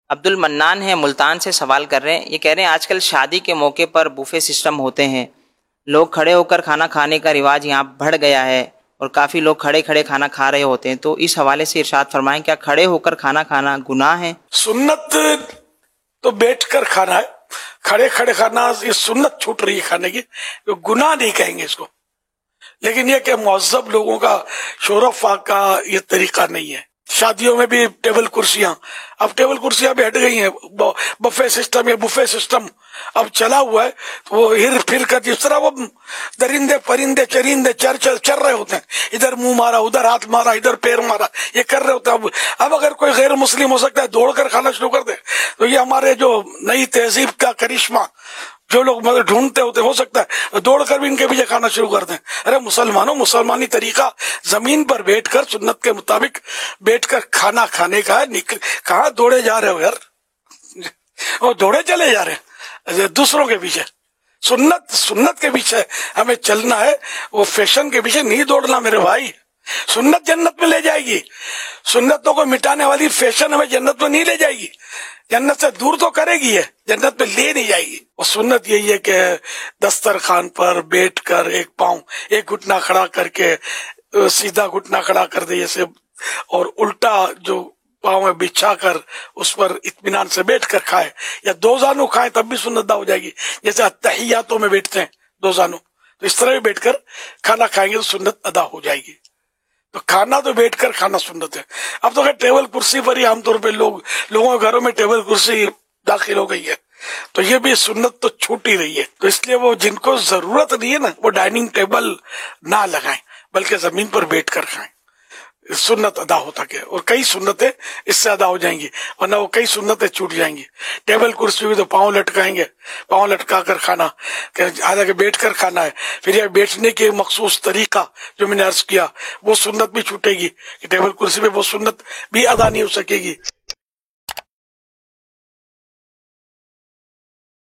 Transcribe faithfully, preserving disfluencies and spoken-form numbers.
عبد المنان ہے ملتان سے سوال کر رہے ہیں، یہ کہہ رہے ہیں آج کل شادی کے موقع پر بوفے سسٹم ہوتے ہیں، لوگ کھڑے ہو کر کھانا کھانے کا رواج یہاں بڑھ گیا ہے اور کافی لوگ کھڑے کھڑے کھانا کھا رہے ہوتے ہیں، تو اس حوالے سے ارشاد فرمائیں کیا کھڑے ہو کر کھانا کھانا گناہ ہے؟ سنت تو بیٹھ کر کھانا ہے، کھڑے کھڑے کھانا یہ سنت چھوٹ رہی ہے کھانے کی، گناہ نہیں کہیں گے اس کو، لیکن یہ کہ مہذب لوگوں کا شورف کا یہ طریقہ نہیں ہے۔ شادیوں میں بھی ٹیبل کرسیاں، اب ٹیبل کرسیاں بھی ہٹ گئی ہیں، بفے سسٹم یا بفے سسٹم اب چلا ہوا ہے، تو وہ ہر پھر کر جس طرح وہ درندے پرندے چرندے چر چر چر رہے ہوتے ہیں، ادھر منہ مارا ادھر ہاتھ مارا ادھر پیر مارا، یہ کر رہے ہوتے ہیں۔ اب اب اگر کوئی غیر مسلم ہو سکتا ہے دوڑ کر کھانا شروع کر دے، تو یہ ہمارے جو نئی تہذیب کا کرشمہ جو لوگ مگر ڈھونڈتے ہوتے ہو سکتا ہے دوڑ کر بھی ان کے پیچھے کھانا شروع کر دیں۔ ارے مسلمانوں، مسلمانی طریقہ زمین پر بیٹھ کر سنت کے مطابق بیٹھ کر کھانا کھانے کا ہے، کہاں دوڑے جا رہے ہو یار، وہ دوڑے چلے جا رہے ہیں دوسروں کے پیچھے۔ سنت سنت کے پیچھے ہمیں چلنا ہے، وہ فیشن کے پیچھے نہیں دوڑنا میرے بھائی۔ سنت جنت میں لے جائے گی، سنتوں کو مٹانے والی فیشن ہمیں جنت میں نہیں لے جائے گی، جنت سے دور تو کرے گی، ہے جنت میں لے نہیں جائے گی۔ اور سنت یہی ہے کہ دسترخوان پر بیٹھ کر ایک پاؤں ایک گھٹنا کھڑا کر کے سیدھا گھٹنا کھڑا کر دے جیسے، اور الٹا جو پاؤں میں بچھا کر اس پر اطمینان سے بیٹھ کر کھائے، یا دو زانو کھائیں تب بھی سنت ادا ہو جائے گی، جیسے اتحیاتوں میں بیٹھتے ہیں دو زانو، تو اس طرح بھی بیٹھ کر کھانا کھائیں گے تو سنت ادا ہو جائے گی۔ تو کھانا تو بیٹھ کر کھانا سنت ہے۔ اب تو ٹیبل کرسی پر ہی عام طور پہ لوگ لوگوں کے گھروں میں ٹیبل کرسی داخل ہو گئی ہے، تو یہ بھی سنت تو چھوٹ ہی رہی ہے۔ تو اس لیے وہ جن کو ضرورت نہیں ہے نا وہ ڈائننگ ٹیبل نہ لگائیں، بلکہ زمین پر بیٹھ کر کھائیں، سنت ادا ہو سکے، اور کئی سنتیں اس سے ادا ہو جائیں گی، ورنہ وہ کئی سنتیں چھوٹ جائیں گی۔ ٹیبل کرسی ہوئی تو پاؤں لٹکائیں گے، پاؤں لٹکا کر کھانا، حالانکہ بیٹھ کر کھانا ہے، پھر یہ بیٹھنے کے مخصوص طریقہ جو میں نے عرض کیا وہ سنت بھی چھوٹے گی، کہ ٹیبل کرسی پہ وہ سنت بھی ادا نہیں ہو سکے گی۔